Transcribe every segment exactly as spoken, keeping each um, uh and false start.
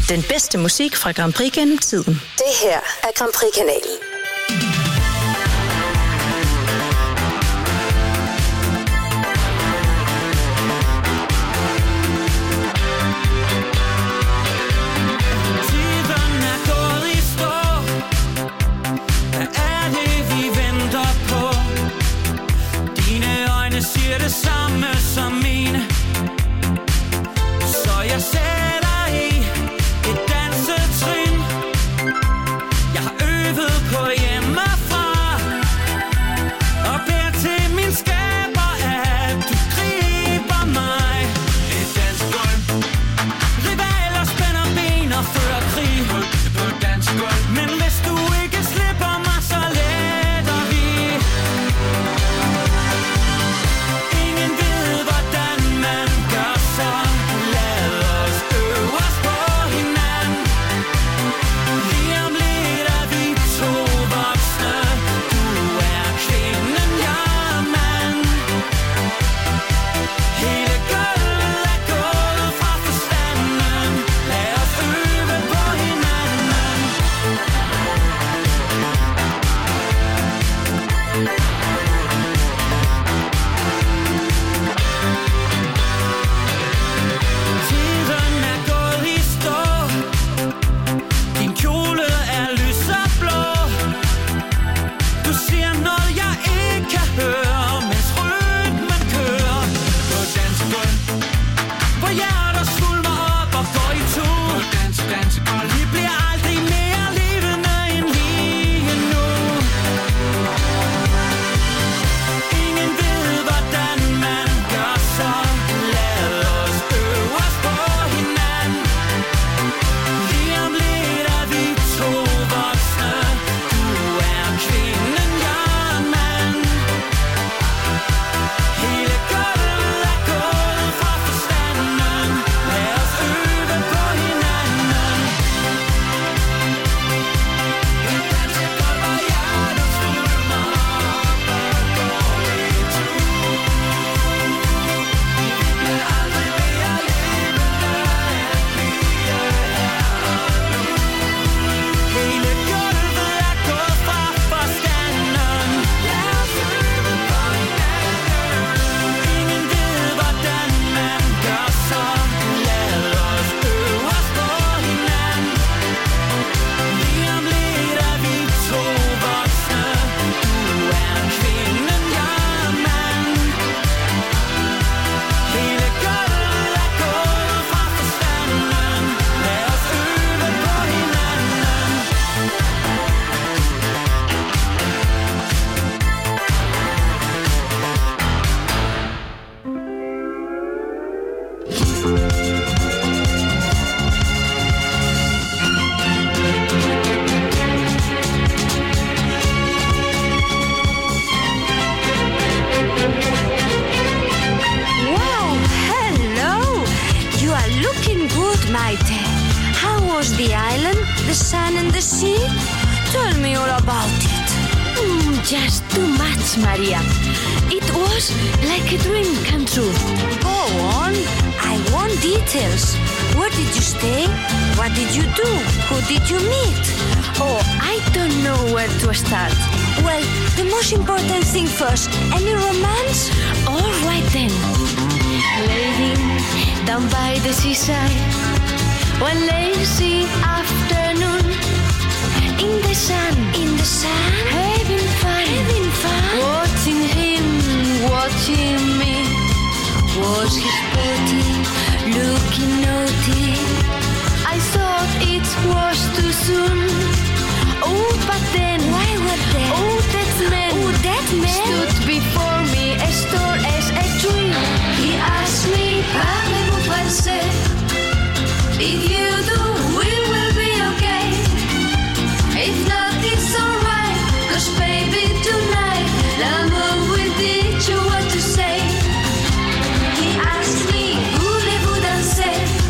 Den bedste musik fra Grand Prix gennem tiden. Det her er Grand Prix-kanalen. Det samme som mine, så jeg sætter i et dansetrin. Jeg har øvet på hjemmefra og beder til min skaber, at du griber mig. Et dansegulv, rivaler spænder ben og fører krig på dansegulv. Men hvis du ikke slipper mig, så letter vi. Maria. It was like a dream come true. Go on. I want details. Where did you stay? What did you do? Who did you meet? Oh, I don't know where to start. Well, the most important thing first. Any romance? All right then. Lady, down by the seaside, one lazy afternoon, in the sun, in the sun, having fun, having fun, watching him, watching me. Was his body looking naughty? I thought it was too soon. Oh, but then, why were there? Oh, that man, oh, that man stood before me as tall as a tree. He asked me, parlez-vous français? If you do, we will be okay. If not, it's alright. 'Cause baby, tonight, l'amour will teach you what to say. He asked me, voulez-vous danser?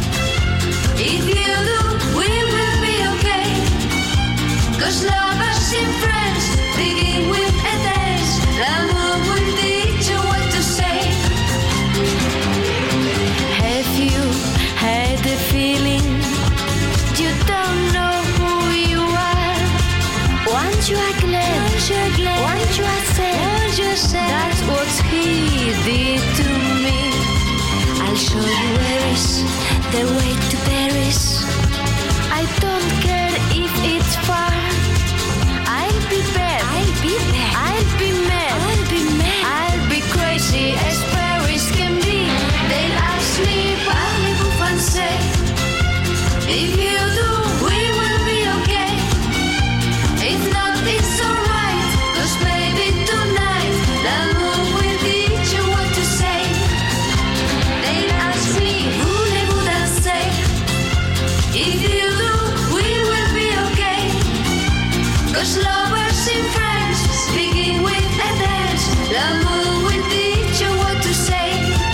the way to Paris. I don't care if it's far. I'll be bad. I'll be there. I'll be mad. I'll be mad. I'll be crazy as Paris can be. They'll ask me, parlez-vous français? If you do, we will be okay. If not, it's alright. Cause maybe tonight, l'amour will teach you what to say. They'll ask me, voulez-vous danser? If you do, we will be okay. Cause lovers in France begin with a dance. L'amour will teach you what to say.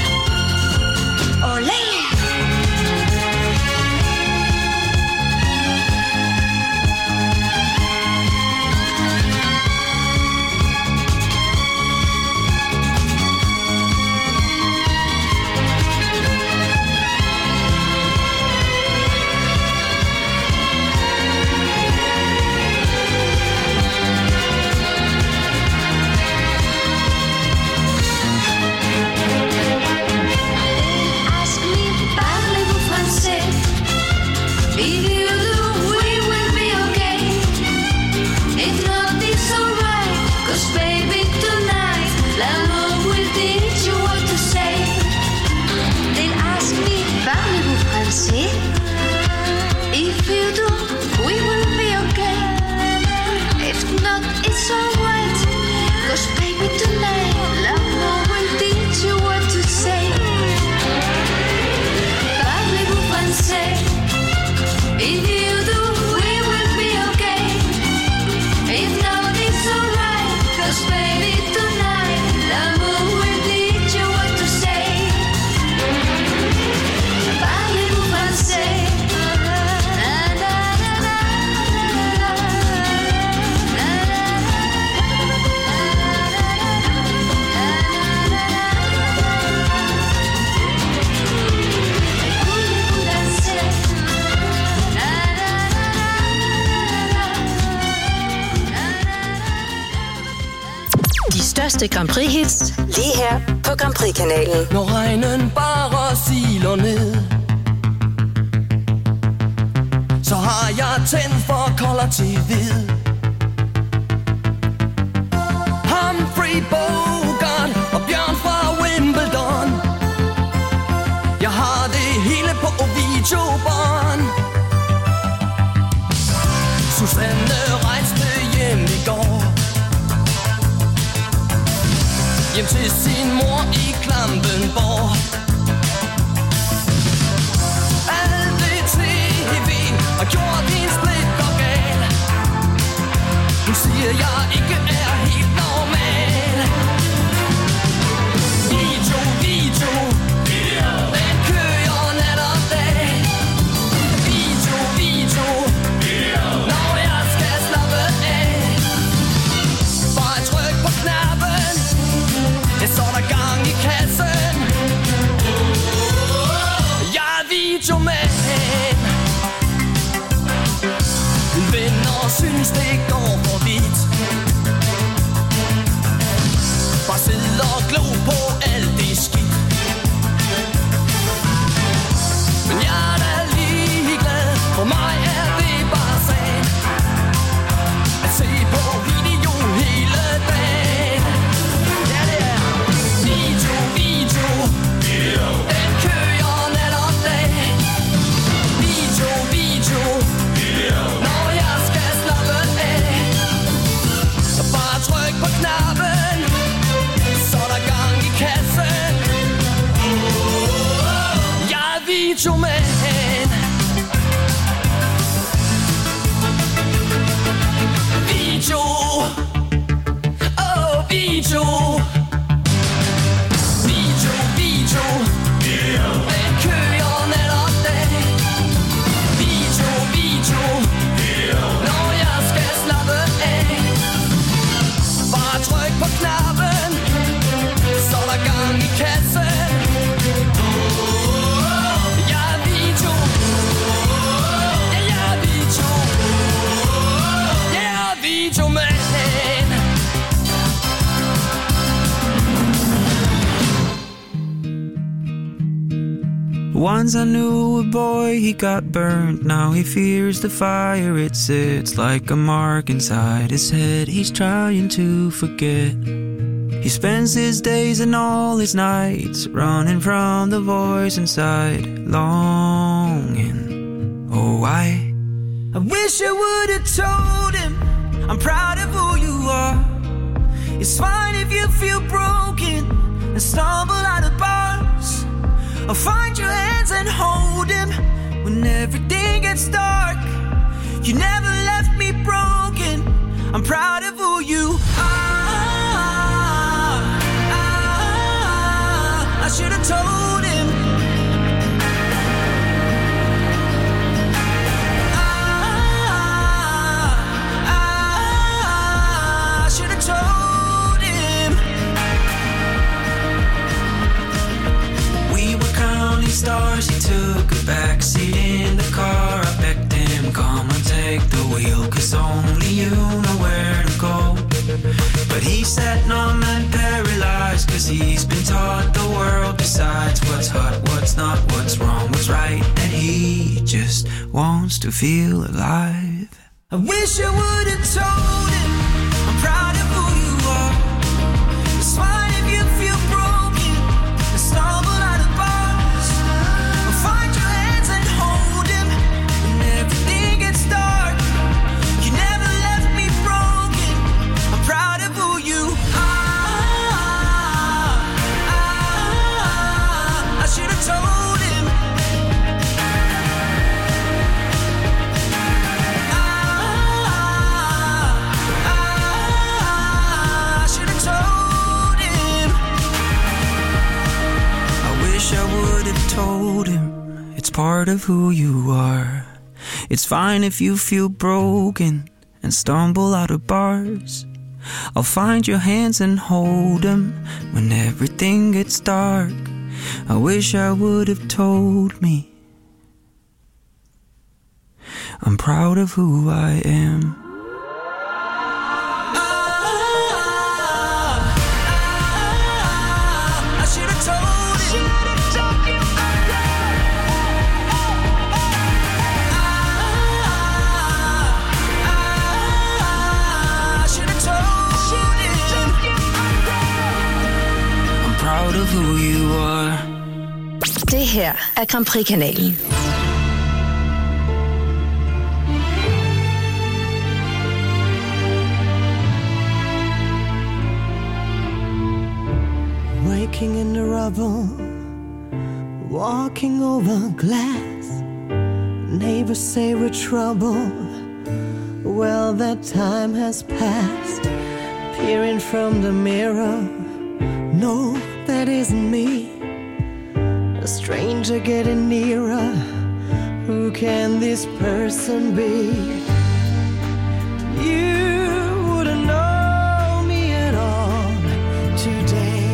Olé! If you do, we will be okay. If not, it's alright. Cause baby tonight, l'amour will teach you what to say. Parlez-vous français? If you do, we will be okay. If not, it's alright. Cause baby tonight, l'amour will teach you what to say. Parlez-vous français? De største Grand Prix-hits lige her på Grand Prix-kanalen. Når regnen bare siler ned, så har jeg tændt for kolder til hvid. Humphrey Bogart og Bjørn fra Wimbledon. Jeg har det hele på videobånd. Susanne rejste hjem i går, hjem til sin mor i Klampenborg. Alt det tv har gjort hendes blik og gal. Hun siger, jeg ikke er helt normal. Video, video, video. Den kører nat og dag. Video, video, video. Når jeg skal slappe af. Bare tryk på knappen, så er der gang i kassen. Jeg er videomand. Mine venner synes det går for vidt. Bare sidde og glo på alt det skidt. Men jeg er da ligeglad, for mig er det bare sagen at se på video hele dagen. Ja, det er video, video, video. Den kører nat og dag. Video, video, video. Når jeg skal slappe af, så bare tryk på knappen, så er der gang i kassen. Jeg er videomand. Video, oh video. Video, video, video. Den kører nat og dag. Video, video, video. Når jeg skal slappe af, bare tryk på knappen, så er der gang i kassen. Jeg er Once I knew a boy, he got burned. Now he fears the fire, it sits like a mark inside his head. He's trying to forget. He spends his days and all his nights running from the voice inside, longing. Oh, I, I wish I would have told him I'm proud of who you are. It's fine if you feel broken and stumble out of bars. I'll find your hands and hold him when everything gets dark. You never left me broken. I'm proud of who you are. I should have told him. I should have told him. We were counting stars. He took a backseat in the car. I begged him, come and take the wheel, 'cause only you know where to go. But he sat numb and paralyzed, 'cause he's been taught the world decides what's hot, what's not, what's wrong, what's right, and he just wants to feel alive. I wish I would have told him I'm proud of who you are. It's fine if you feel broken and stumble out of bars. I'll find your hands and hold him when everything gets dark. You never left me broken. I'm proud of who you are. I should have told him. I should have told him. I wish I would have told him. It's part of who you are. It's fine if you feel broken and stumble out of bars. I'll find your hands and hold them when everything gets dark. I wish I would have told me. I'm proud of who I am. I should have told him. I should have told him. I'm proud of who you are. Det her er Grand Prix-kanalen. Waking in the rubble, walking over glass. Neighbors say we're trouble. Well, that time has passed. Peering from the mirror, no, that isn't me. A stranger getting nearer. Who can this person be? You wouldn't know me at all today.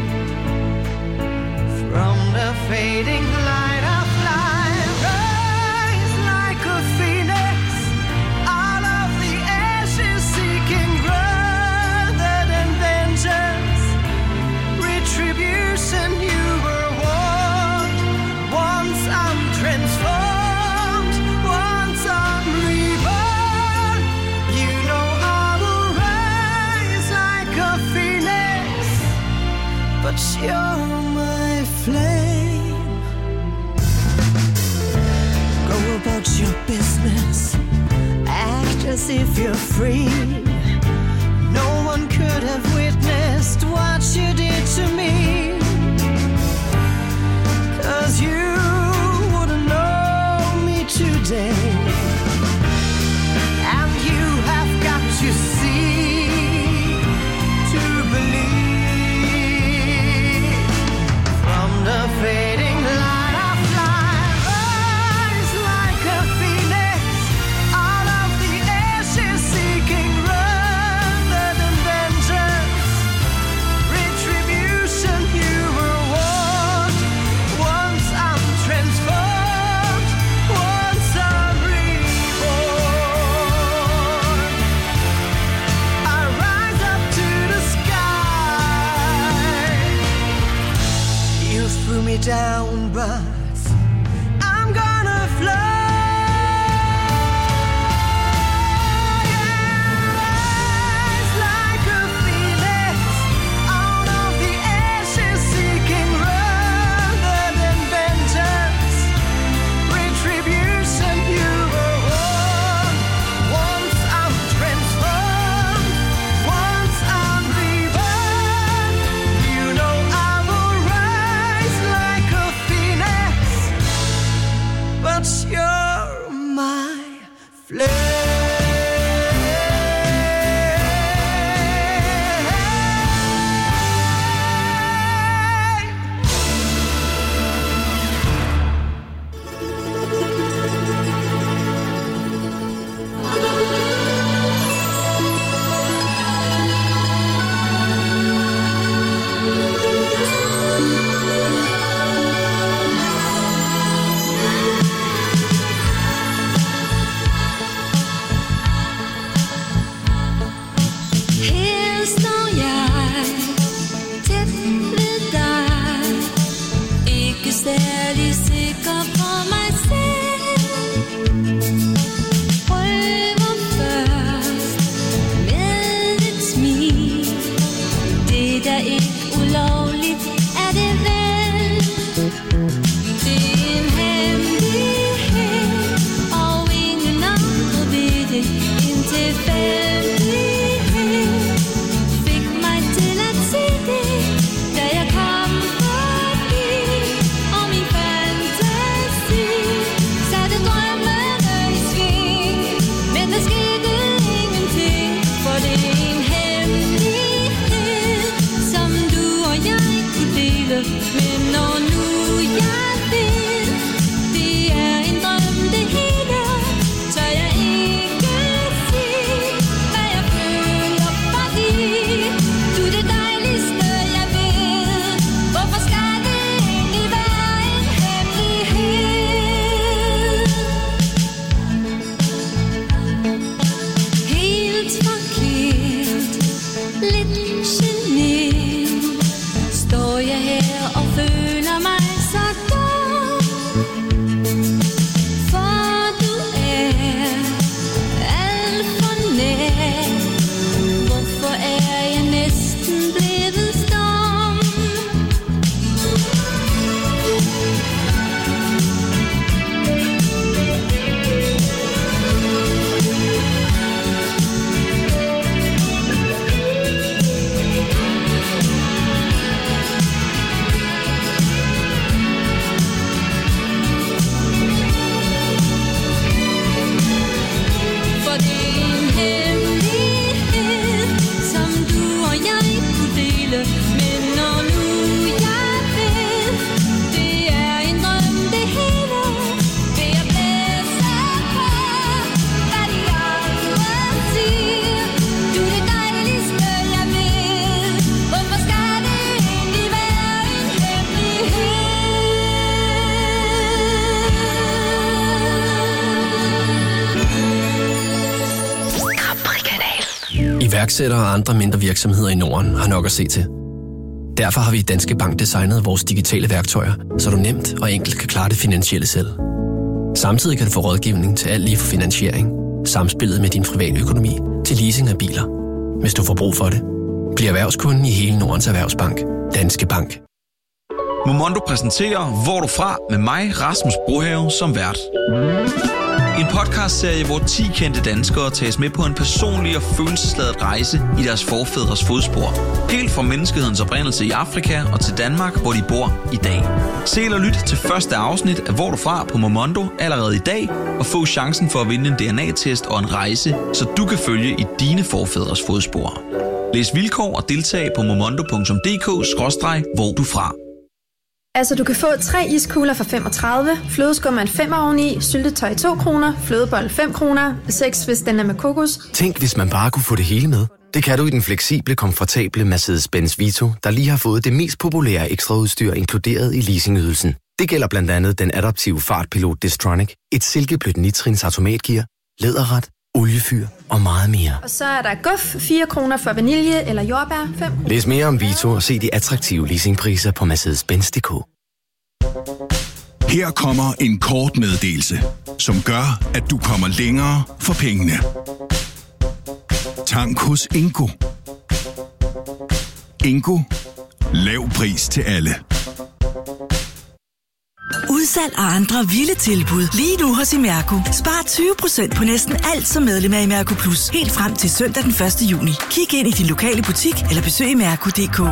From the fading light of life, rise like a phoenix out of the ashes, seeking rather than vengeance, retribution. You were warned. Once I'm transformed, once I'm reborn. You know I will rise like a phoenix, but you're my flame. Go about your business, act as if you're free. No one could have witnessed what you did to me. 'Cause you wouldn't know me today. And you have got to see to believe. From the fading light of life, rise like a phoenix out of the ashes, seeking rather than vengeance, retribution. You were warned. Once I'm transformed, once I'm reborn. I rise up to the sky. You threw me down, but I'm gonna fly. You're my flame. Iværksættere og andre mindre virksomheder i Norden har nok at se til. Derfor har vi i Danske Bank designet vores digitale værktøjer, så du nemt og enkelt kan klare det finansielle selv. Samtidig kan du få rådgivning til alt lige fra finansiering, samspillet med din private økonomi til leasing af biler. Hvis du får brug for det, bliv erhvervskunden i hele Nordens Erhvervsbank. Danske Bank. Momondo præsenterer Hvor du fra med mig, Rasmus Brohave, som vært. En podcastserie, hvor ti kendte danskere tages med på en personlig og følelsesladet rejse i deres forfædres fodspor. Helt fra menneskehedens oprindelse i Afrika og til Danmark, hvor de bor i dag. Se eller lyt til første afsnit af Hvor du fra på Momondo allerede i dag, og få chancen for at vinde en D N A-test og en rejse, så du kan følge i dine forfædres fodspor. Læs vilkår og deltag på momondo punktum d k skråstreg hvor du fra. Altså, du kan få tre iskugler for femogtredive, flødeskummer en femmer oveni, syltetøj to kroner, flødebold fem kroner, seks hvis den er med kokos. Tænk, hvis man bare kunne få det hele med. Det kan du i den fleksible, komfortable Mercedes-Benz Vito, der lige har fået det mest populære ekstraudstyr inkluderet i leasingydelsen. Det gælder blandt andet den adaptive fartpilot Distronic, et silkeblødt nitrins automatgear, læderret, oliefyr og meget mere. Og så er der guf, fire kroner for vanilje eller jordbær, fem kroner. Læs mere om Vito og se de attraktive leasingpriser på Mercedes Benz punktum d k. Her kommer en kort meddelelse, som gør, at du kommer længere for pengene. Tank hos Ingo. Ingo. Lav pris til alle. Udsalg og andre vilde tilbud lige nu hos Imerco. Spar tyve procent på næsten alt som medlem af Imerco Plus. Helt frem til søndag den første juni. Kig ind i din lokale butik eller besøg imerco punktum d k.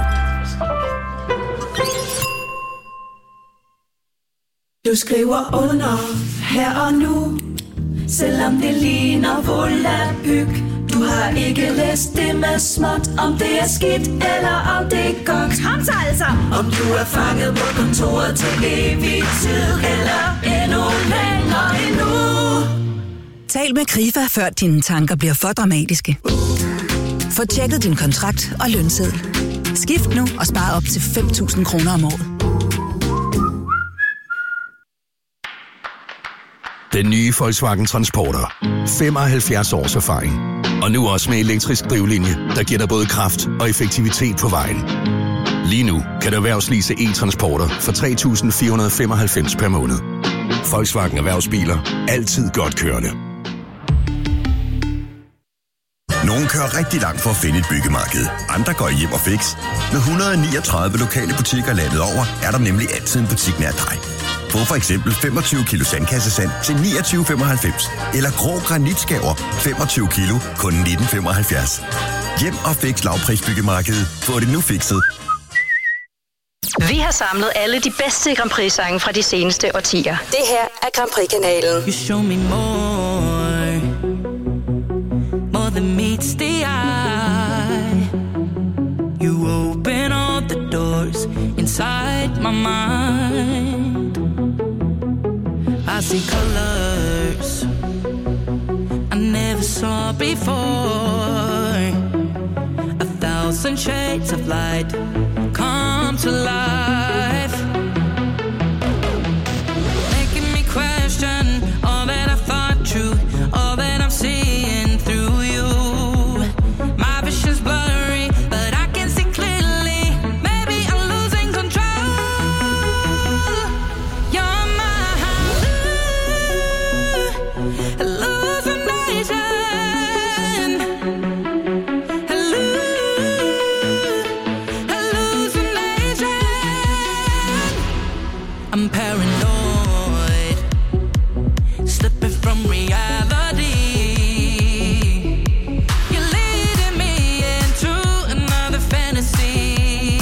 Du skriver under her og nu, selvom det ligner volapyk. Du har ikke læst det med småt, om det er skidt eller om det er godt. Kom så altså! Om du er fanget på kontoret til evig tid, eller endnu længere endnu. Tal med Krifa, før dine tanker bliver for dramatiske. Få tjekket din kontrakt og lønseddel. Skift nu og spar op til fem tusind kroner om året. Den nye Volkswagen Transporter. femoghalvfjerds års erfaring. Og nu også med elektrisk drivlinje, der giver dig både kraft og effektivitet på vejen. Lige nu kan du erhvervslease e-transporter for tre tusind fire hundrede og femoghalvfems per måned. Volkswagen Erhvervsbiler. Altid godt kørende. Nogle kører rigtig langt for at finde et byggemarked. Andre går hjem og fix. Med et hundrede og niogtredive lokale butikker landet over, er der nemlig altid en butik nær dig. Få for eksempel femogtyve kilo sandkassesand til niogtyve femoghalvfems. Eller grå granitskaver femogtyve kilo kun nitten femoghalvfjerds. Hjem og fix lavprisbyggemarkedet. Få det nu fikset. Vi har samlet alle de bedste Grand Prix-sange fra de seneste årtier. Det her er Grand Prix-kanalen. You show me more, more than meets the eye. You open all the doors inside my mind. I see colors I never saw before. A thousand shades of light come to life, making me question all that I thought true, all that I'm seeing through you. My vision's blurry, but I can see clearly. Maybe I'm losing control. You're my hallucination, hallucination. I'm paranoid, slipping from reality. You're leading me into another fantasy.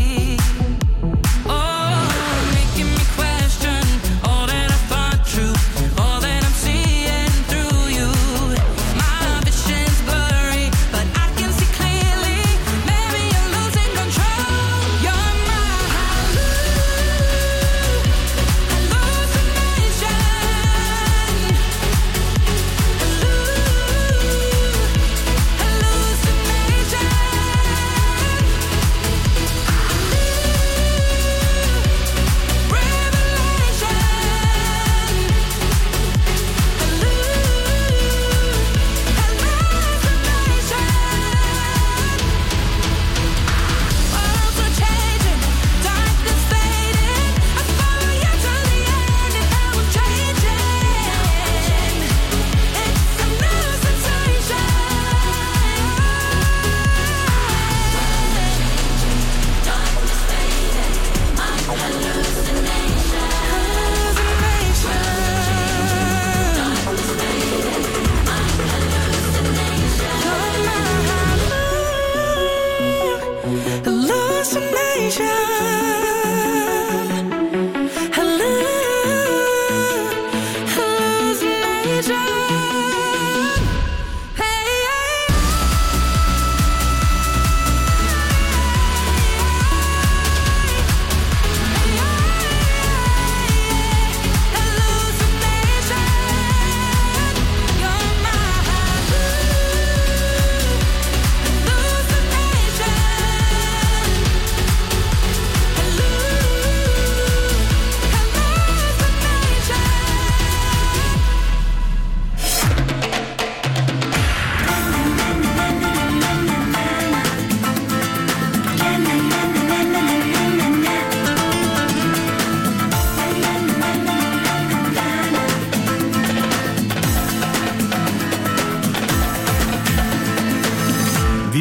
Oh, making me question all that I thought true, all that I'm seeing through you. My vision's blurry, but I can see clearly. Maybe you're losing control. You're my hallucination, hallucination.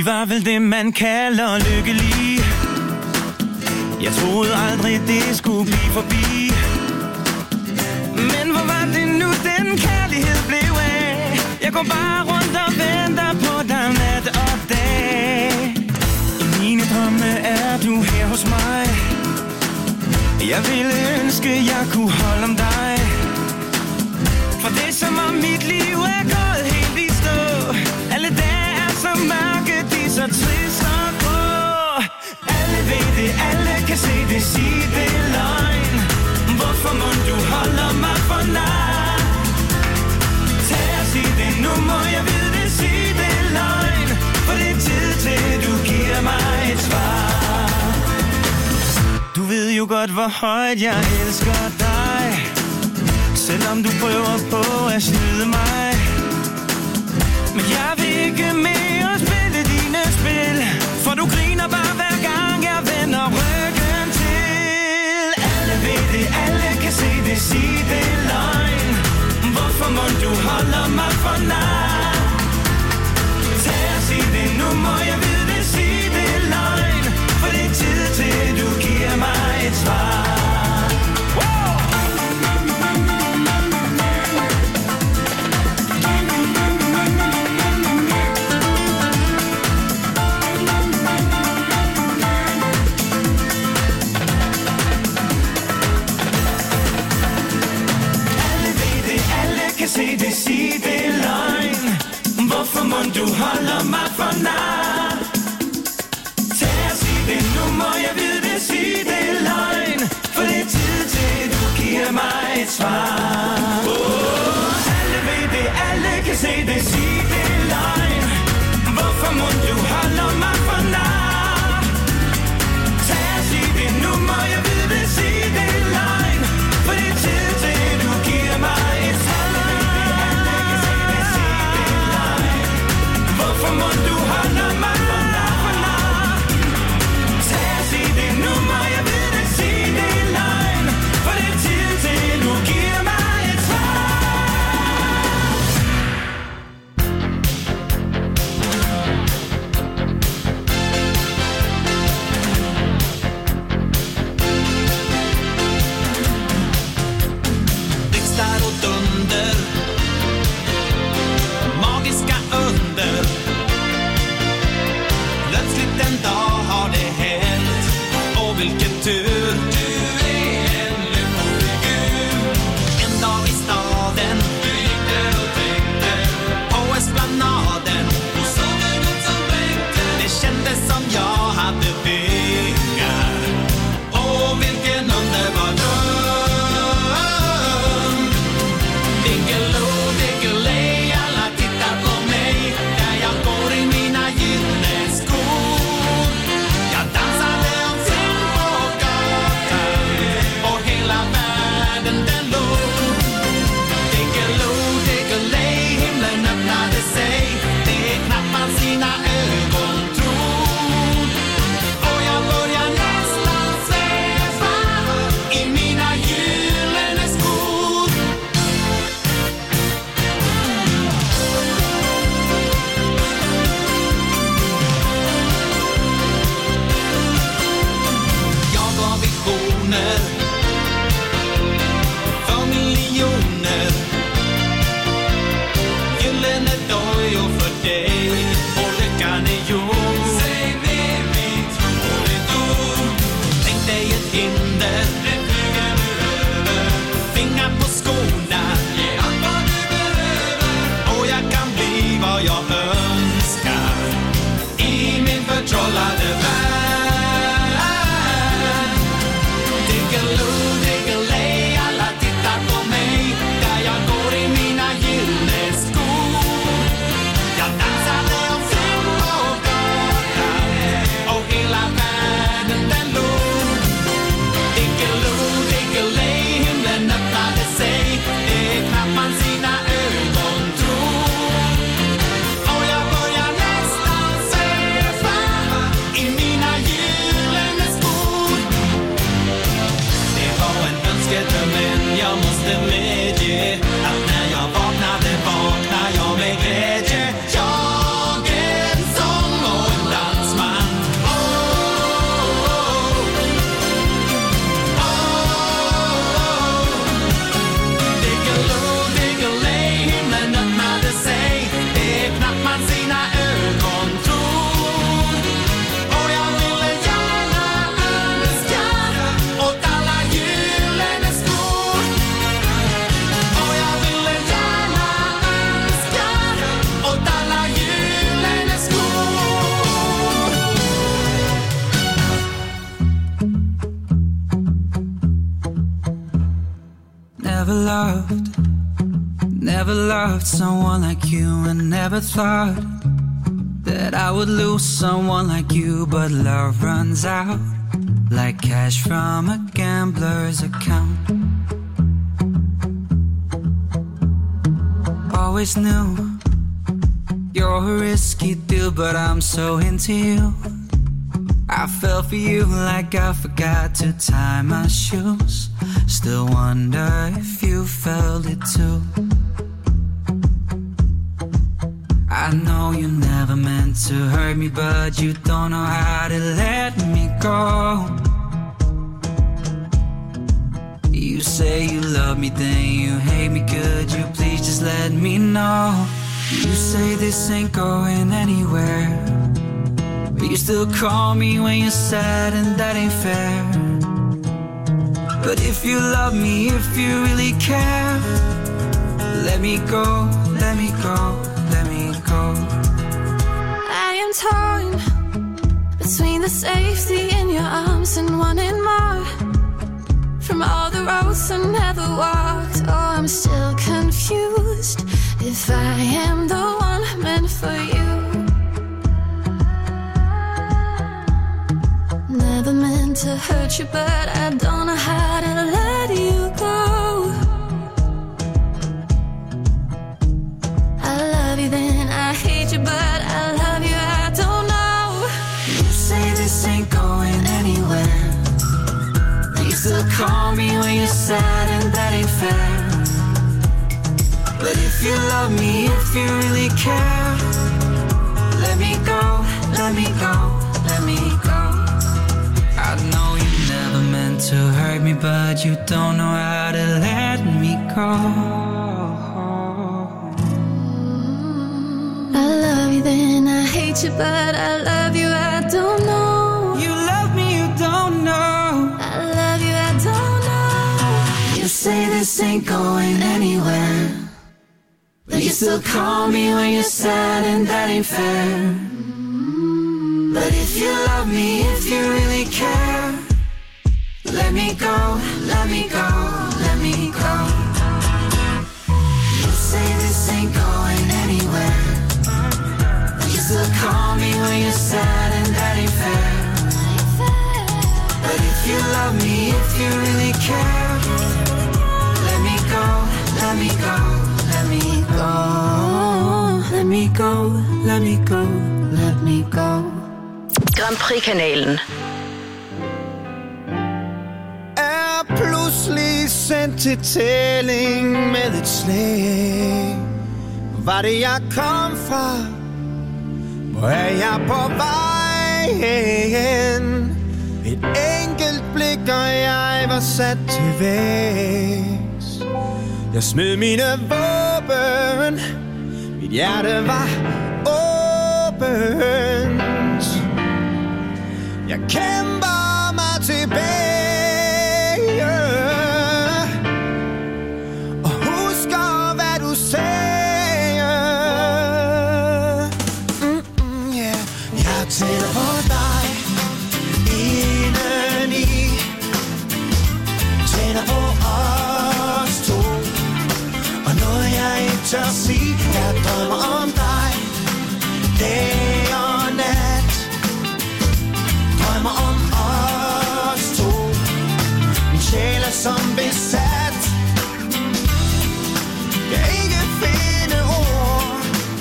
var vel det, man kalder lykkelig. Jeg troede aldrig, det skulle blive forbi. Men hvor var det nu, den kærlighed blev af? Jeg går bare rundt og venter på dig nat og dag. I mine drømme er du her hos mig. Jeg ville ønske, jeg kunne holde om dig. For det er som om mit liv er gået helt i stå. Alle dage er så mørke, de er så trist og grå. Alle ved det, alle kan se det, sige det er løgn. Hvorfor må du holder mig for nær? Tag og sig det, nu må jeg vide det, sige det er løgn. For det er tid til, du giver mig et svar. Du ved jo godt, hvor højt jeg elsker dig. Selvom du prøver på at snyde mig. Men jeg vil ikke mere spille dine spil. For du griner bare hver gang jeg vender ryggen til. Alle ved det, alle kan se det, sige det er løgn. Hvorfor må du holder mig for nær? Tag og sig det, nu må jeg vide det, sige det er løgn. For det er tid til, du giver mig et svar. Se det, sig det er løgn. Hvorfor må du holder mig for nær? Tag og sig det, nu må jeg vide det, sig det er løgn. For det er tid til, du giver mig et svar. Oh, alle ved det, alle kan se det, sig det er løgn. Hvorfor må du holder mig for nær? Tag og sig det, nu må jeg vide det, sig det er løgn. For det er tid til, du giver mig et svar. Hvorfor må du holde mig for nær, for nær? Tag og sig det, nu må jeg vide det, sig det er løgn. For det er tid til, du giver mig et svar. Riksdag och dunder, magiska under. Plötsligt en dag har det hänt. Och vilken tur, du är en lyckofigur. En dag i staden, du gick där och tänkte på esplanaden. Och såg du något som blänkte. Det kändes som jag hade vingar. Och vilken underbar dröm. Diggiloo, diggiley, alla tittar på mig. Där jag går i mina gyllene skor. Jag dansade omkring på gatan. Och hela världen den låg. Diggiloo, diggiley, himlen öppnade sig. Det är knappt man sina ögon tror. Och jag börjar nästan sväva i mina gyllene skor. Jag har visioner för miljoner. Gyllene dojor för dig och lyckan är gjord. Säg med mitt korridor. Tänk dig ett hinder, det flyger nu över. Fingrar på skorna, ge allt vad du behöver. Och jag kan bli vad jag önskar i min förtrollade värld. Diggiloo, diggiley, alla tittar på mig. Där jag går i mina gyllene skor. Jag dansade omkring på gatan. Och hela världen den låg. Diggiloo, diggiley, himlen öppnade sig. Det är knappt man sina ögon tror. Och jag börjar nästan sväva i mina gyllene skor. Det var en önskedröm, men jag måste medge att när jag vaknade, vaknade jag med glädje. Jag en sång och en never loved, never loved someone like you, and never thought that I would lose someone like you. But love runs out like cash from a gambler's account. Always knew you're a risky deal, but I'm so into you. I fell for you like I forgot to tie my shoes. Still wonder if you felt it too. I know you never meant to hurt me, but you don't know how to let me go. You say you love me, then you hate me. Could you please just let me know? You say this ain't going anywhere, but you still call me when you're sad, and that ain't fair. But if you love me, if you really care, let me go, let me go, let me go. I am torn between the safety in your arms and wanting more from all the roads I never walked. Oh, I'm still confused if I am the one meant for you. Never meant to hurt you, but I don't know how to let you go. I love you, then I hate you, but I love you, I don't know. You say this ain't going anywhere, you still call me when you're sad, and that ain't fair. But if you love me, if you really care, let me go, let me go, let me go. I know you never meant to hurt me, but you don't know how to let me go. I love you, then I hate you, but I love you, I don't know. You love me, you don't know. I love you, I don't know. You say this ain't going anywhere, but you still call me when you're sad, and that ain't fair. But if you love me, if you really care, let me go, let me go, let me go. You say this ain't going anywhere, but you still call me when you're sad, and that ain't fair. But if you love me, if you really care, let me go, let me go, let me go. Let me go, let me go, let me go. Grand Prix-kanalen. Er pludselig sendt til tælling med et slag. Var det jeg kom fra? Hvor er jeg på vej hen? Et enkelt blik, og jeg var sat til vægs. Jeg smed mine våben, mit hjerte var åbent. Jeg kæmper mig tilbage og husker, hvad du sagde. Mm-mm, yeah. Jeg tænder på dig indeni, tænder på os to, og noget jeg ikke tør sige. Jeg drømmer om dig dag og nat, drømmer om os to. Min sjæl er som besat, jeg kan ikke finde ord.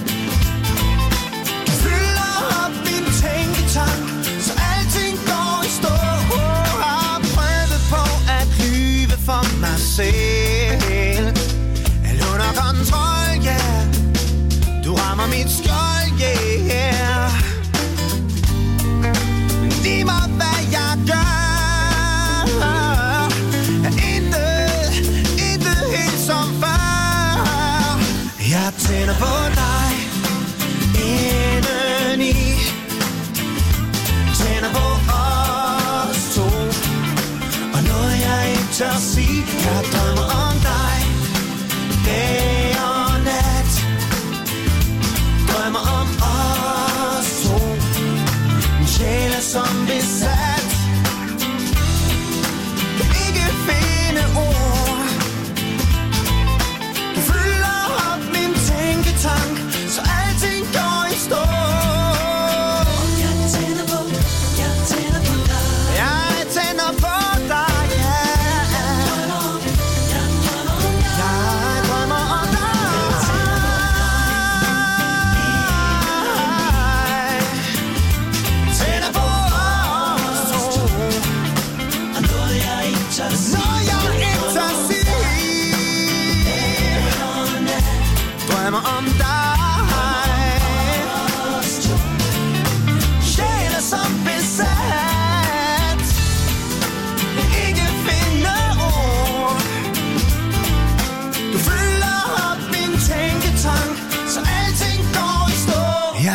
Jeg fylder op min tænketank, så alting går i stå. Har prøvet på at lyve for mig selv. Alt under kontrol, ja. Yeah. Du rammer mit skjold, yeah. Lige meget hvad jeg gør, er intet, intet helt som før. Jeg tænder på dig indeni, tænder på os to, og noget jeg ikke tør sige. Jeg drømmer om dig dag og nat, drømmer om os to. Min sjæl er som besat, kan ikke finde ord.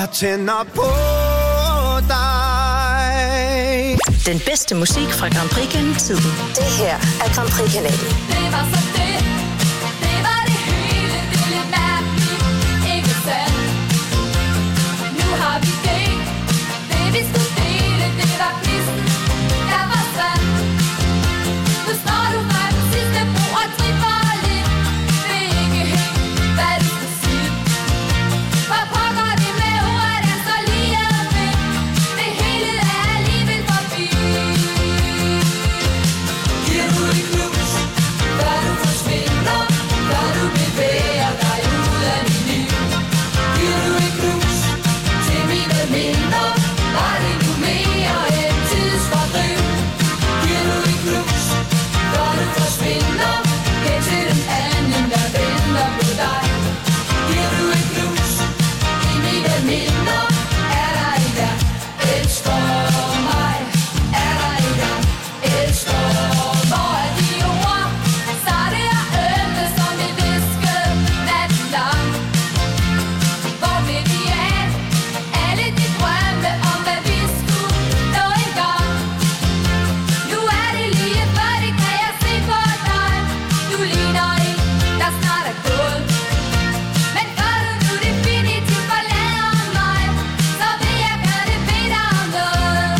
og tænder på dig. Den bedste musik fra Grand Prix gennem tiden. Det her er Grand Prix-kanalen. Det var så det, det var det hele, det er lidt mærkeligt, ikke sandt? Nu har vi det, det vi skulle dele, det var kvisten, der var sand. Nu står du fra den sidste bro og tripper lidt, ved ikke helt, hvad du skal sige. Hvor pokker det med ordet, der står lige ved, det hele er alligevel forbi. Giver du et knus, før du forsvinder, før du bevæger dig ud af mit liv. Giver du et knus til mine minder, var det nu mere end tidsfordriv. Giver du et knus, før du forsvinder, hen til den anden, der venter på dig. Giver du et knus i mine minder, er der en, der elsker mig. Er der en, der elsker mig. Hvor er de ord, sarte og ømme, som vi viskede natten lang? Hvor blev de af? Alle de drømme om, hvad vi skulle nå en gang. Nu er det lige før, det kan jeg se på dig. Du ligner en, der snart er gået. Men før du nu definitivt forlader mig, så vil jeg gerne bede dig om noget.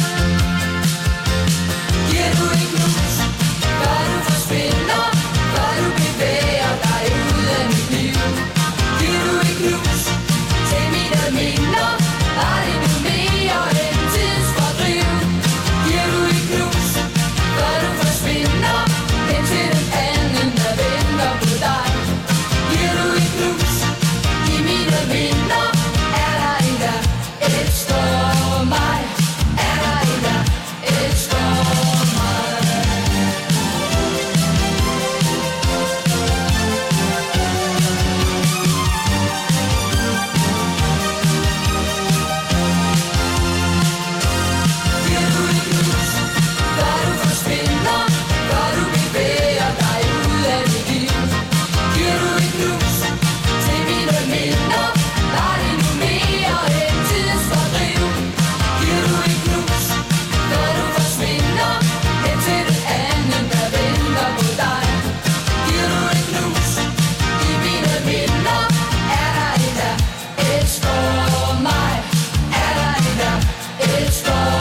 Giver du et knus, før du forsvinder, før du bevæger dig ud af mit liv. Giver du et knus til mine minder, var det nu mere end tidsfordriv. Giver du et knus, før du forsvinder, hen til den anden, der venter på dig. Giver du et knus i mine minder, er der en, der elsker mig. Er der en, der elsker mig. Giver du et knus, før du forsvinder, før du bevæger dig ud af mit liv. Giver du et knus til mine minder, var det nu mere end tidsfordriv. Giver du et knus, før du forsvinder, hen til den anden, der venter på dig. Giver du et knus i mine minder, er der en, der elsker mig. Er der en, der elsker mig.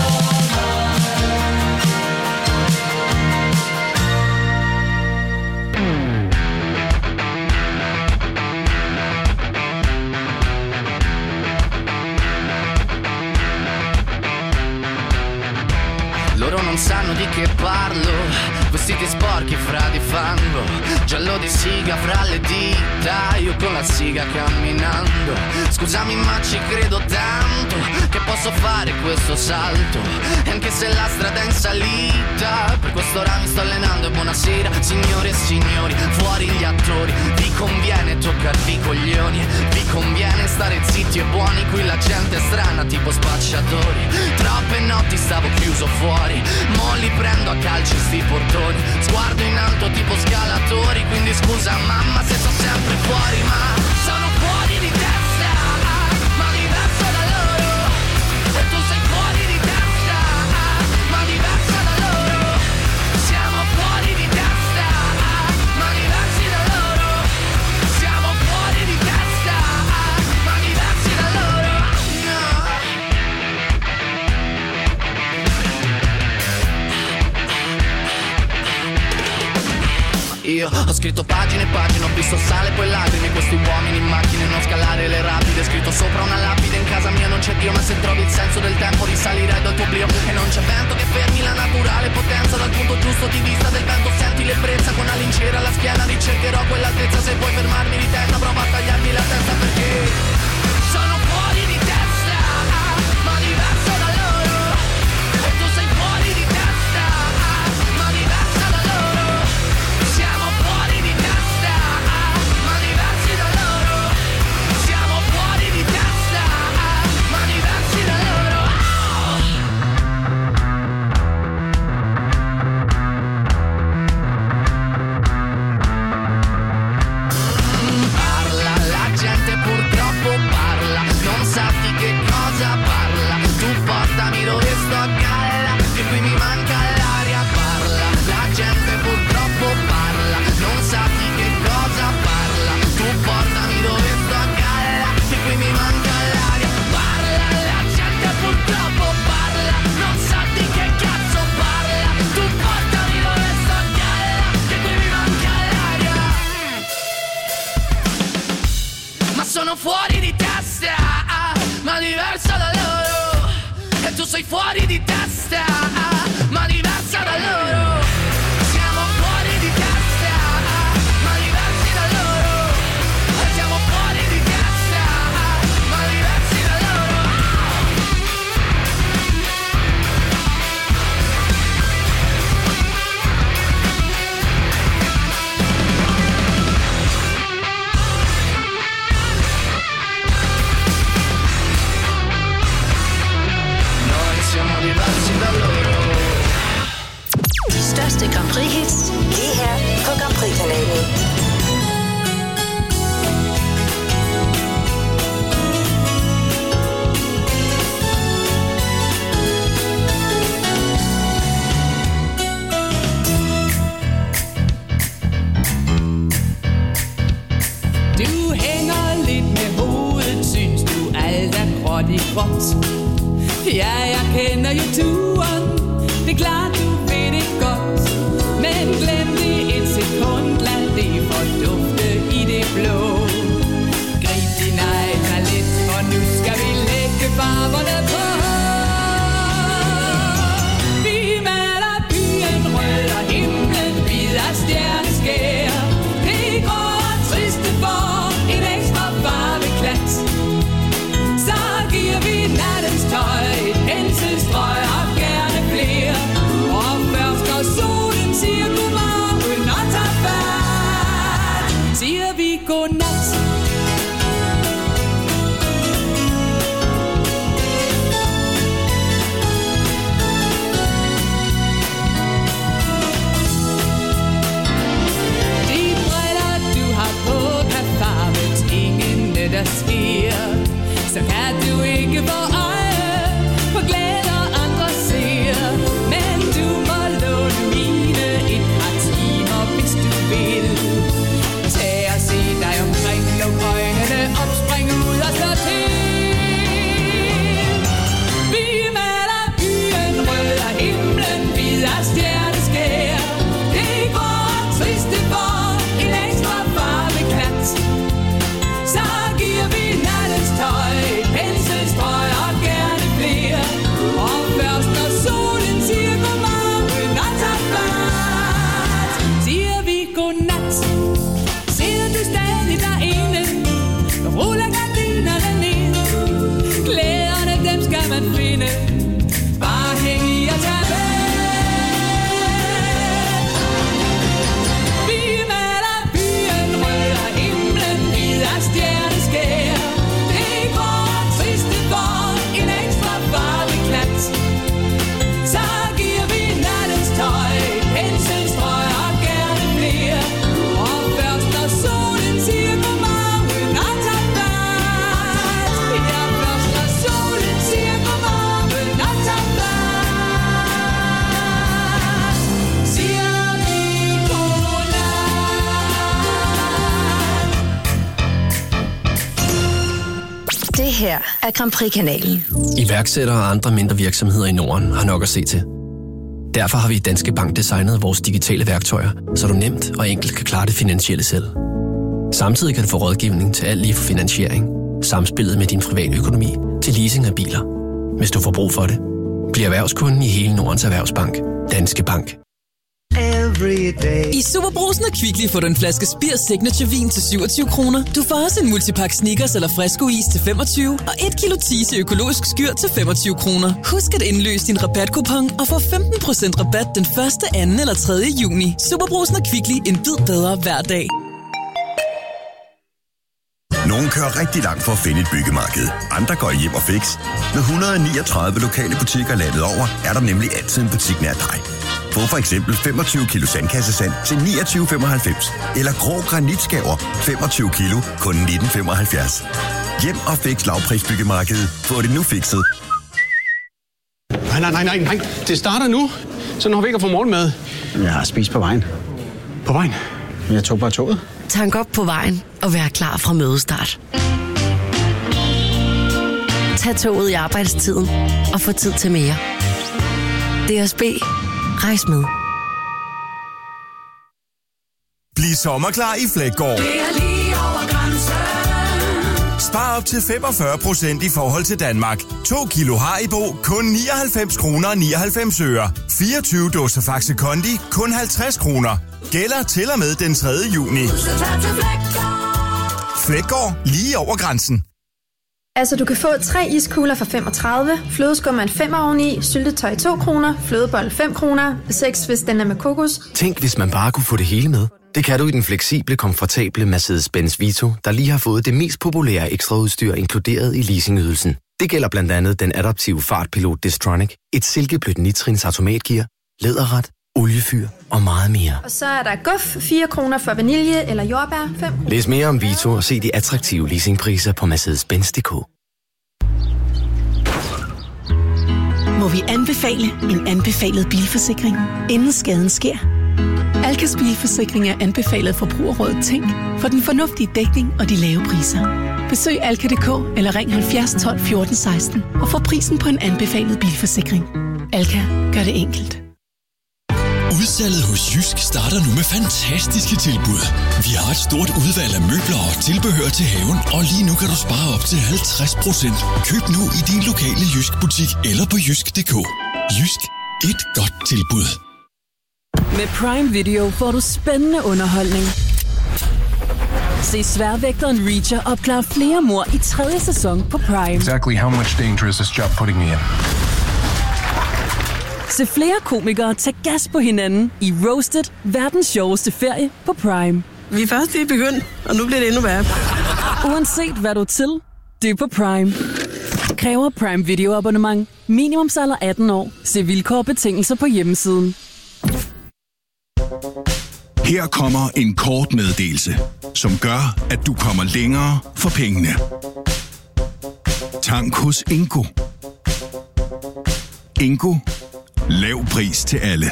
Loro non sanno di che parlo, vestiti sporchi fra di fango, giallo di siga fra le dita, io con la siga camminando. Scusami ma ci credo tanto, che posso fare questo salto, e anche se la strada è in salita, per quest'ora mi sto allenando e buonasera signore e signori, fuori gli attori, vi conviene toccarvi i coglioni, vi conviene stare zitti e buoni, qui la gente è strana tipo spacciatori, troppe notti stavo chiuso fuori, mo li prendo a calci sti portoni, sguardo in alto tipo scalatori, quindi scusa mamma se sto sempre fuori, ma sono fuori di testa, ma diverso da loro, e tu sei fuori di testa, ma diversa da loro, siamo fuori di testa, ma diversi da loro, siamo fuori di testa, ma diversi da loro, no. Io ho scritto pagine e pagine, ho visto sale poi lacrime, questi uomini in macchine, non scalare le rapide, scritto sopra una lapide, in casa mia non c'è Dio, ma se trovi il senso del tempo risalirai dal tuo oblio, e non c'è vento che fermi la naturale potenza, dal punto giusto di vista del vento senti l'ebbrezza, con la lincera alla schiena ricercherò quell'altezza, se vuoi fermarmi di testa prova a tagliarmi la testa, perché sono fuori di testa, ma diverso da loro, e tu sei fuori di testa, ma diversa da loro, siamo fuori di testa, ma diversi da loro, siamo fuori di testa, ma diversi da loro. Parla la gente purtroppo fuori di testa, ma diversa da loro. E tu sei fuori di testa, ma diversa da loro. Siamo fuori di testa, ma diversi da loro. E siamo fuori di testa, ma diversi da loro. De største Grand Prix-hits, lige her på Grand Prix-kanalen. Du hænger lidt med hovedet, synes du alt er gråt i gråt. Ja, jeg kender jo turen, det er klart du ved det godt. Men glem det et sekund, lad det fordufte i det blå. Grib din egen palet, for nu skal vi lægge farverne på. Vi maler byen rød og himlen hvid af stjerneskær. Det grå og triste får en ekstra farveklat. Så giver vi nattens tøj et penselstrøg og gerne flere. Og først når solen siger godmorgen og tager fat, siger vi godnat. De briller du har på kan farve tingene der sker. Så kan du ikke få øje på glæder andre ser. Men du må låne mine et par timer, hvis du vil. Tag og se dig omkring, luk øjnene op, spring ud og slå til. Vi maler byen rød og himlen hvid af stjerneskær. Det går triste for en ekstra farveklat. Så giver vi nattens tøj et penselstrøg og gerne flere. Og først når solen siger godmorgen og tager fat, siger vi godnat. Ser du stadig derinde, ruller gardinerne ned. Klæderne dem skal man finde, bare hæng i og tag med. Vi maler byen rød og himlen hvid af stjerneskær. Det går triste for en ekstra farveklat. Så giver vi nattens tøj et penselstrøg og gerne flere. Og først når solen siger godmorgen og tager fat, ja, først når solen siger godmorgen og tager fat, siger vi godnat. Det her er Grand Prix-kanalen. Iværksættere og andre mindre virksomheder i Norden har nok at se til. Derfor har vi i Danske Bank designet vores digitale værktøjer, så du nemt og enkelt kan klare det finansielle selv. Samtidig kan du få rådgivning til alt lige fra finansiering, samspillet med din private økonomi til leasing af biler. Hvis du får brug for det, bliv erhvervskunden i hele Nordens Erhvervsbank. Danske Bank. I Superbrugsen og Kvickly får du en flaske Spir Signature vin til syvogtyve kroner. Du får også en multipakke Snickers eller Fresco-is til femogtyve og et kilo Tise økologisk skyr til femogtyve kroner. Husk at indløse din rabatkupon og få femten procent rabat den første, anden eller tredje juni. Superbrugsen og Kvickly, en bid bedre hver dag. Nogle kører rigtig langt for at finde et byggemarked. Andre går hjem og fix. Med et hundrede og niogtredive lokale butikker landet over, er der nemlig altid en butik nær dig. Få for eksempel femogtyve kilo sandkassesand til niogtyve femoghalvfems. Eller grå granitskaver femogtyve kilo, kun nitten femoghalvfjerds. Hjem og fix lavprisbyggemarkedet. Få det nu fikset. Nej, nej, nej, nej, nej. Det starter nu. Så når vi ikke har fået morgenmad. Jeg har spist på vejen. På vejen? Jeg tog bare toget. Tank op på vejen og vær klar fra mødestart. Tag toget i arbejdstiden og få tid til mere. D S B. Rejs med. Bliv sommerklar i Fleggaard. Det er lige over grænsen. Spar op til femogfyrre procent i forhold til Danmark. to kilo Haribo, kun nioghalvfems kroner og nioghalvfems øre. fireogtyve dåser Faxe Kondi, kun halvtreds kroner. Gælder til og med den tredje juni. Fleggaard, lige over grænsen. Altså, du kan få tre iskugler for femogtredive, flødeskum er en femmer oveni, syltetøj to kroner, flødebold fem kroner, seks hvis den er med kokos. Tænk, hvis man bare kunne få det hele med. Det kan du i den fleksible, komfortable Mercedes-Benz Vito, der lige har fået det mest populære ekstraudstyr inkluderet i leasingydelsen. Det gælder blandt andet den adaptive fartpilot Distronic, et silkeblødt nitrins automatgear, læderret, oliefyr og meget mere. Og så er der guf, fire kroner for vanilje eller jordbær, fem kroner. Læs mere om Vito og se de attraktive leasingpriser på mercedes benz punktum d k. Må vi anbefale en anbefalet bilforsikring, inden skaden sker? Alkas bilforsikring er anbefalet Forbrugerrådet Tænk for den fornuftige dækning og de lave priser. Besøg alka punktum d k eller ring halvfjerds tolv fjorten seksten og få prisen på en anbefalet bilforsikring. Alka gør det enkelt. Udsalget hos Jysk starter nu med fantastiske tilbud. Vi har et stort udvalg af møbler og tilbehør til haven, og lige nu kan du spare op til halvtreds procent. Køb nu i din lokale Jysk-butik eller på jysk punktum d k. Jysk. Et godt tilbud. Med Prime Video får du spændende underholdning. Se sværvægteren Reacher opklare flere mord i tredje sæson på Prime. Exactly how much danger is this job putting me in? Se flere komikere tage gas på hinanden i Roasted, verdens sjoveste ferie på Prime. Vi er først lige begyndt, og nu bliver det endnu værre. Uanset hvad du er til, det er på Prime. Kræver Prime Video abonnement. Minimumsalder atten år. Se vilkår og betingelser på hjemmesiden. Her kommer en kort meddelelse, som gør, at du kommer længere for pengene. Tank hos Ingo. Ingo. Lav pris til alle.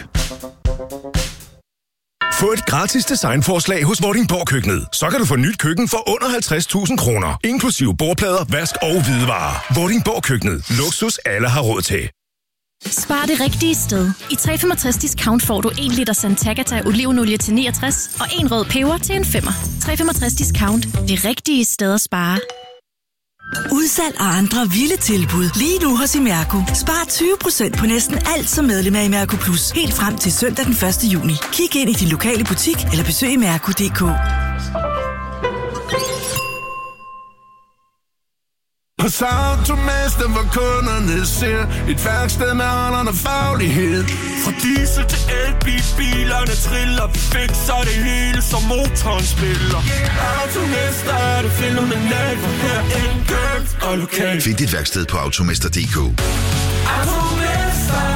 Få et gratis designforslag hos Vordingborg Køkkenet. Så kan du få nyt køkken for under halvtreds tusind kroner. Inklusive bordplader, vask og hvidevarer. Vordingborg Køkkenet. Luksus alle har råd til. Spar det rigtige sted. I tre femogtres discount får du en liter Santagata olivenolie til niogtres og en rød peber til en femmer. tre femogtres discount. Det rigtige sted at spare. Udsalg og andre vilde tilbud. Lige nu hos Imerco. Spar tyve procent på næsten alt, som medlem af Imerco Plus. Helt frem til søndag den første juni. Kig ind i din lokale butik eller besøg imerco punktum d k. Hos Automester, hvor kunderne ser et værksted med holderne faglighed. Fra diesel til elbil, bilerne triller. Vi fikser det hele, som motoren spiller. Automester er det fænomenalt, for her enkelt og lokalt. Find dit værksted på automester punktum d k. Automester.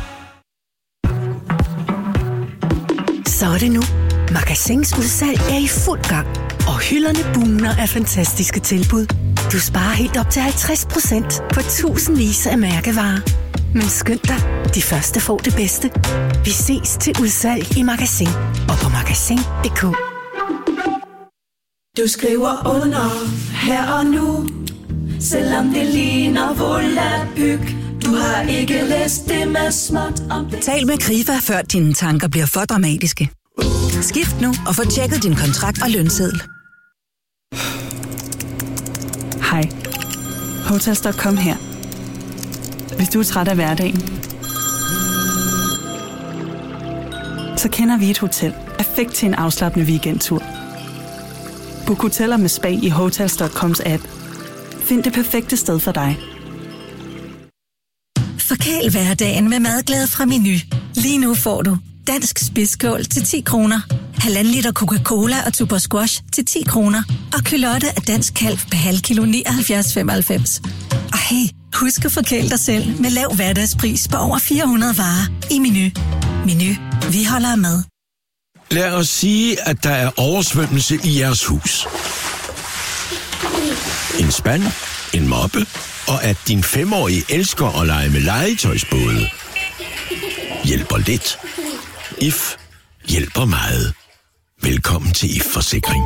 Så er det nu. Magasins udsalg er i fuld gang, og hylderne bugner af fantastiske tilbud. Du sparer helt op til halvtreds procent på tusindvis af mærkevarer. Men skynd dig, de første får det bedste. Vi ses til udsalg i Magasin og på magasin punktum d k. Du skriver under her og nu, selvom det ligner volapyk. Du har ikke læst det med småt om det. Tal med Krifa, før dine tanker bliver for dramatiske. Skift nu og få tjekket din kontrakt og lønseddel. Hej. Hotels punktum com her. Hvis du er træt af hverdagen, så kender vi et hotel perfekt til en afslappende weekendtur. Book hoteller med spa i Hotels punktum coms app. Find det perfekte sted for dig. Forkæl hverdagen med madglæde fra Meny. Lige nu får du dansk spidskål til ti kroner, halvanden liter Coca-Cola og Tuborg Squash til ti kroner, og kylotte af dansk kalv per halv kilo nioghalvfjerds femoghalvfems. Og hey, husk at forkæle dig selv med lav hverdagspris på over fire hundrede varer i Meny. Meny. Vi holder med. Lad os sige, at der er oversvømmelse i jeres hus. En spand, en moppe, og at din femårige elsker at lege med legetøjsbåde. Hjælper lidt. I F hjælper meget. Velkommen til I F-forsikring.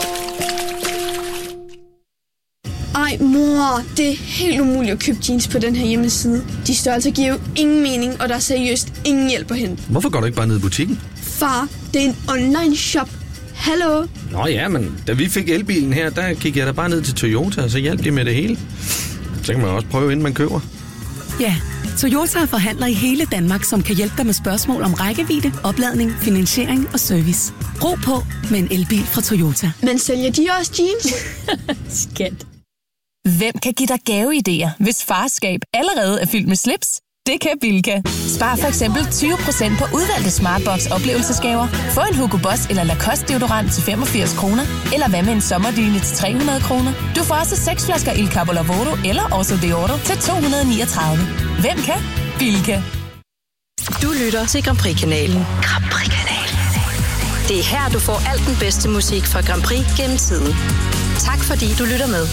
Ej, mor, det er helt umuligt at købe jeans på den her hjemmeside. De størrelser giver jo ingen mening, og der er seriøst ingen hjælp at hente. Hvorfor går du ikke bare ned i butikken? Far, det er en online shop. Hallo? Nå ja, men da vi fik elbilen her, der gik jeg da bare ned til Toyota, og så hjalp de med det hele. Så kan man også prøve, inden man køber. Ja, Toyota er forhandler i hele Danmark, som kan hjælpe dig med spørgsmål om rækkevidde, opladning, finansiering og service. Ro på med en elbil fra Toyota. Men sælger de også jeans? Skat. Hvem kan give dig gaveidéer, hvis farskab allerede er fyldt med slips? Det kan Bilka. Spar for eksempel tyve procent på udvalgte Smartbox oplevelsesgaver. Få en Hugo Boss eller Lacoste deodorant til femogfirs kroner. Eller hvad med en sommerdyne til tre hundrede kroner. Du får også seks flasker Il Capo Lavoro eller Oso Deodo til to hundrede og niogtredive. Hvem kan? Bilka. Du lytter til Grand Prix-kanalen. Grand Prix-kanalen. Det er her, du får alt den bedste musik fra Grand Prix gennem tiden. Tak fordi du lytter med.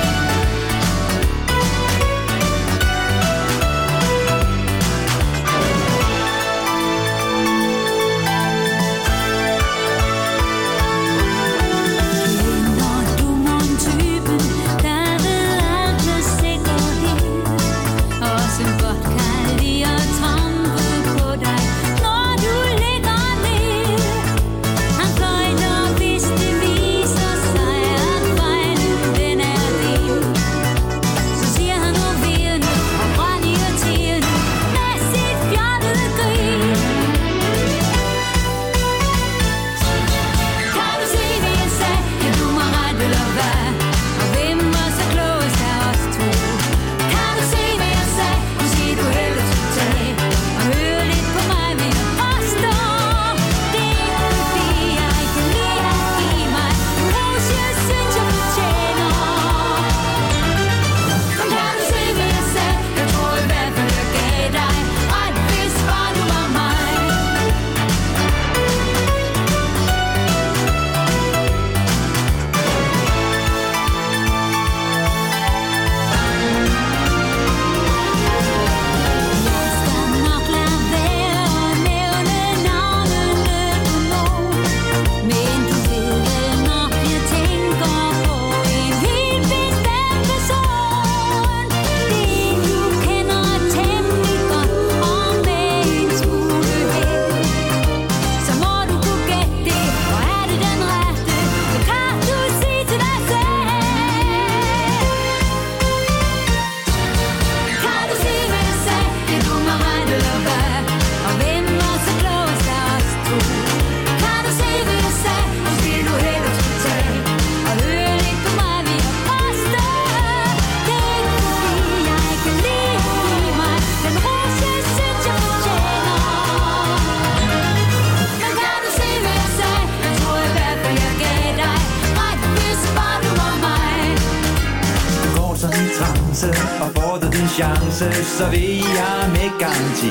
Så vil jeg med garanti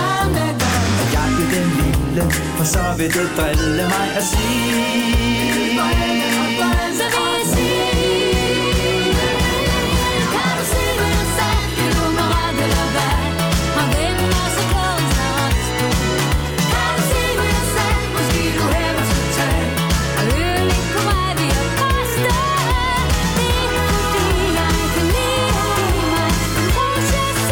at jeg er den lille, for så vil det drille mig at sige. Så vil jeg sige. Kan du se, hvad jeg sagde? Det du må ret eller hvad? Og hvem er så glad for os to? Kan du se, hvad jeg sagde? Måske du heller skal tage og høre lidt på mig, vi er faste. Det er fordi jeg kan lide at give mig en rose.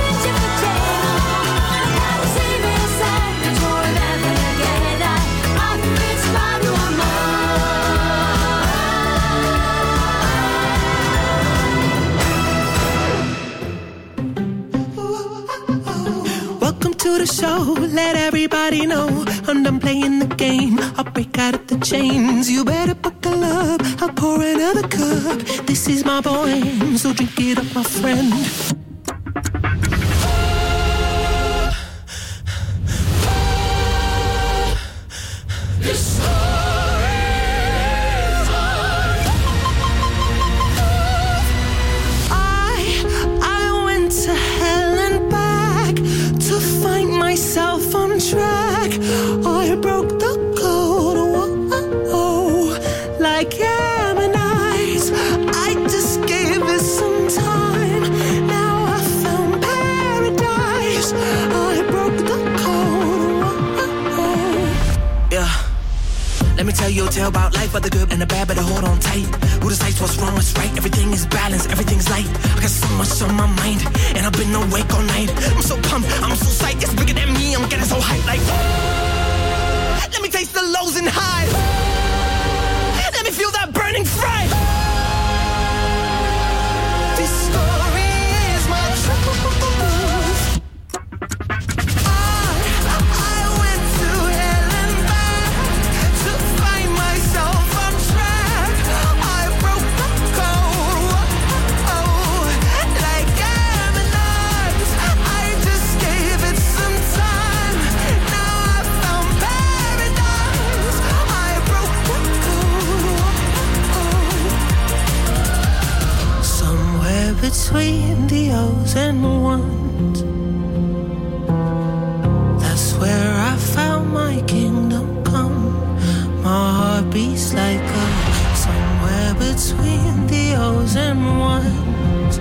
To the show, let everybody know I'm done playing the game. I'll break out of the chains. You better buckle up, I'll pour another cup. This is my poem, so drink it up, my friend. Track, I broke the code. Whoa, like Gemini's. I just gave it some time. Now I found paradise. I broke the code. Whoa. Yeah. Let me tell you a tale about life, but the good and the bad, better hold on tight. Who decides what's wrong, what's right? Everything is balanced, everything's light. I got so much on my mind, and I've been awake all night. I'm so pumped, I'm so psyched, it's bigger than me. I'm getting so hyped, like let me taste the lows and highs. between the O's and ones. That's where I found my kingdom come. My heart beats like a somewhere between the O's and ones.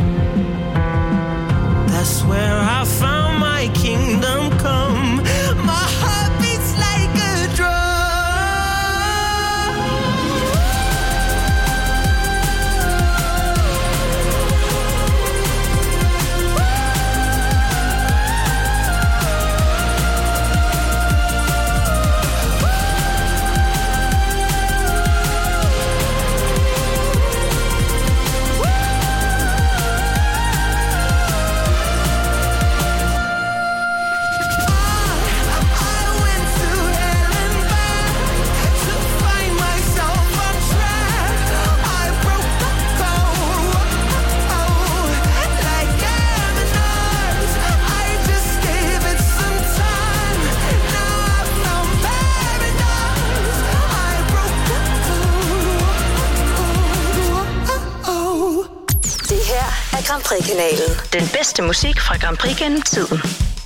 That's where I found my kingdom come. My heart beats like a drum. Grand Prix-kanalen. Den bedste musik fra Grand Prix gennem tiden.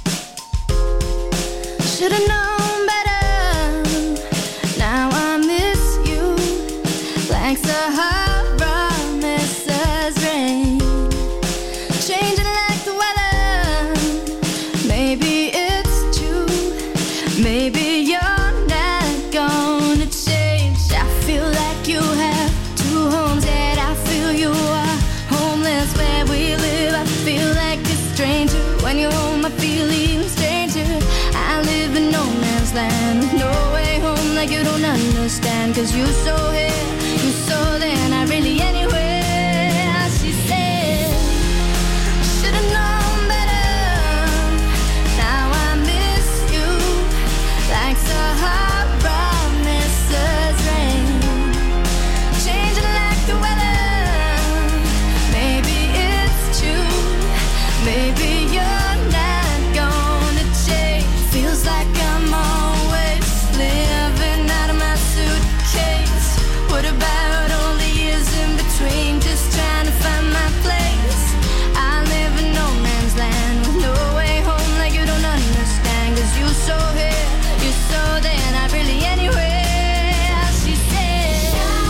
Should've known better. Now I miss you like Sahara misses rain. Changing like the weather. Maybe it's true. Maybe you're not gonna change. I feel like you have two homes, and I feel you are homeless where we live. I feel like a stranger when you're home. I feel even stranger. I live in no man's land with no way home. Like you don't understand, 'cause you so here, you so there, not really anywhere. She said, should've known better. Now I miss you like Sahara misses rain. Changing like the weather. Maybe it's true. Maybe you're not gonna change. Feels like I'm always living out of my suitcase. What about all the years in between, just trying to find my place? I live in no man's land with no way home. Like you don't understand, 'cause you so here, you so there, not really anywhere. She said,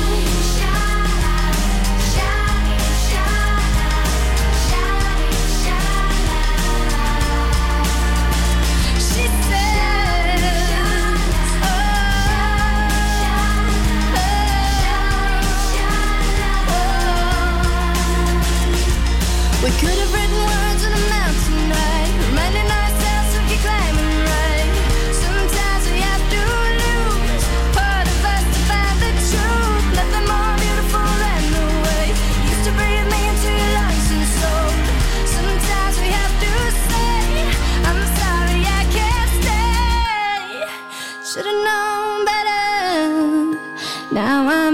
she said, we could have written words on a mountain, right? Reminding ourselves to keep climbing, right? Sometimes we have to lose part of us to find the truth. Nothing more beautiful than the way you used to breathe me into your lungs and soul. Sometimes we have to say, I'm sorry I can't stay. Should've known better. Now I